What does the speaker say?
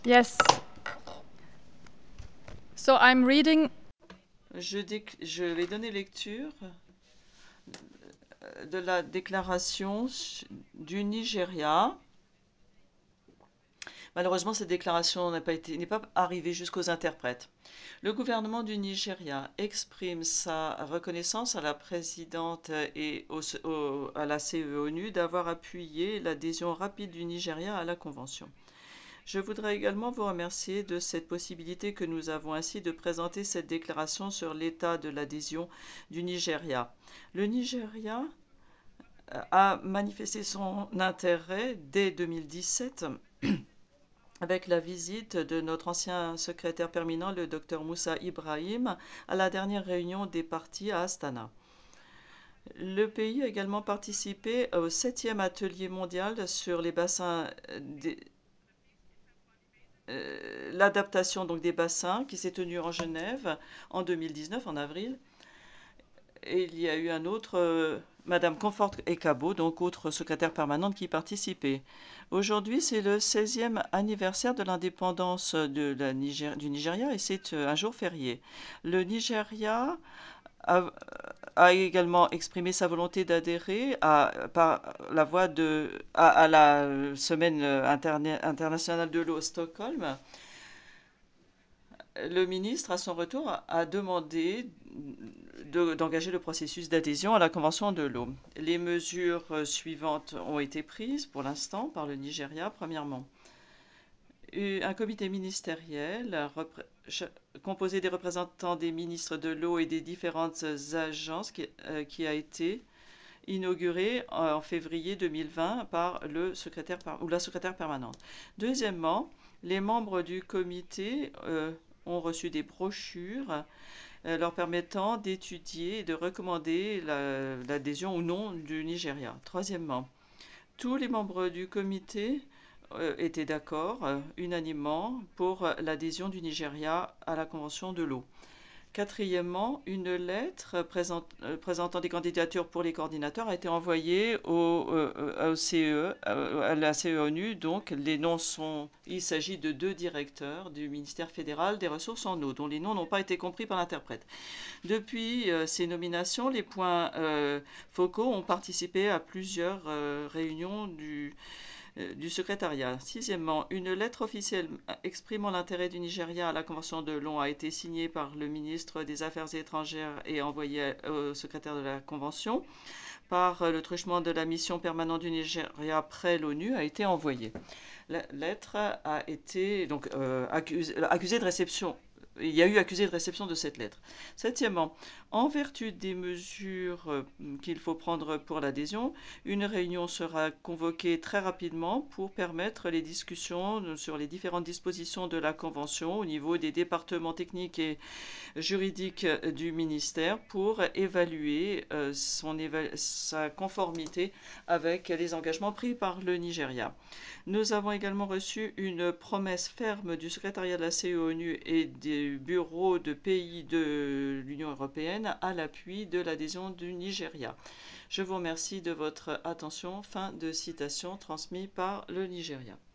Yes. So I'm reading. Je vais donner lecture de la déclaration du Nigeria. Malheureusement, cette déclaration n'est pas arrivée jusqu'aux interprètes. Le gouvernement du Nigeria exprime sa reconnaissance à la présidente et à la CE-ONU d'avoir appuyé l'adhésion rapide du Nigeria à la Convention. Je voudrais également vous remercier de cette possibilité que nous avons ainsi de présenter cette déclaration sur l'état de l'adhésion du Nigeria. Le Nigeria a manifesté son intérêt dès 2017 avec la visite de notre ancien secrétaire permanent, le Dr Moussa Ibrahim, à la dernière réunion des partis à Astana. Le pays a également participé au 7e atelier mondial sur les bassins l'adaptation donc des bassins qui s'est tenu en Genève en 2019, en avril. Et il y a eu un autre, Madame Comfort Ekabo, donc autre secrétaire permanente qui y participait. Aujourd'hui, c'est le 16e anniversaire de l'indépendance du Nigeria et c'est un jour férié. Le Nigeria a, a également exprimé sa volonté d'adhérer par la voie à la semaine internationale de l'eau Stockholm. Le ministre, à son retour, a demandé d'engager le processus d'adhésion à la Convention de l'eau. Les mesures suivantes ont été prises pour l'instant par le Nigeria. Premièrement, un comité ministériel composé des représentants des ministres de l'eau et des différentes agences qui a été inauguré en février 2020 par la secrétaire permanente. Deuxièmement, les membres du comité ont reçu des brochures leur permettant d'étudier et de recommander l'adhésion ou non du Nigeria. Troisièmement, tous les membres du comité étaient d'accord unanimement pour l'adhésion du Nigeria à la Convention de l'eau. Quatrièmement, une lettre présentant des candidatures pour les coordinateurs a été envoyée au CE, à la CE-ONU. Donc, les noms sont... Il s'agit de 2 directeurs du ministère fédéral des ressources en eau, dont les noms n'ont pas été compris par l'interprète. Depuis ces nominations, les points focaux ont participé à plusieurs réunions du secrétariat. Sixièmement, une lettre officielle exprimant l'intérêt du Nigeria à la Convention de l'eau a été signée par le ministre des Affaires étrangères et envoyée au secrétaire de la Convention. Par le truchement de la mission permanente du Nigeria près l'ONU a été envoyée. La lettre a été donc accusée de réception. Il y a eu accusé de réception de cette lettre. Septièmement, en vertu des mesures qu'il faut prendre pour l'adhésion, une réunion sera convoquée très rapidement pour permettre les discussions sur les différentes dispositions de la Convention au niveau des départements techniques et juridiques du ministère pour évaluer sa conformité avec les engagements pris par le Nigeria. Nous avons également reçu une promesse ferme du secrétariat de la CE-ONU et des bureaux de pays de l'Union européenne à l'appui de l'adhésion du Nigeria. Je vous remercie de votre attention. Fin de citation transmise par le Nigeria.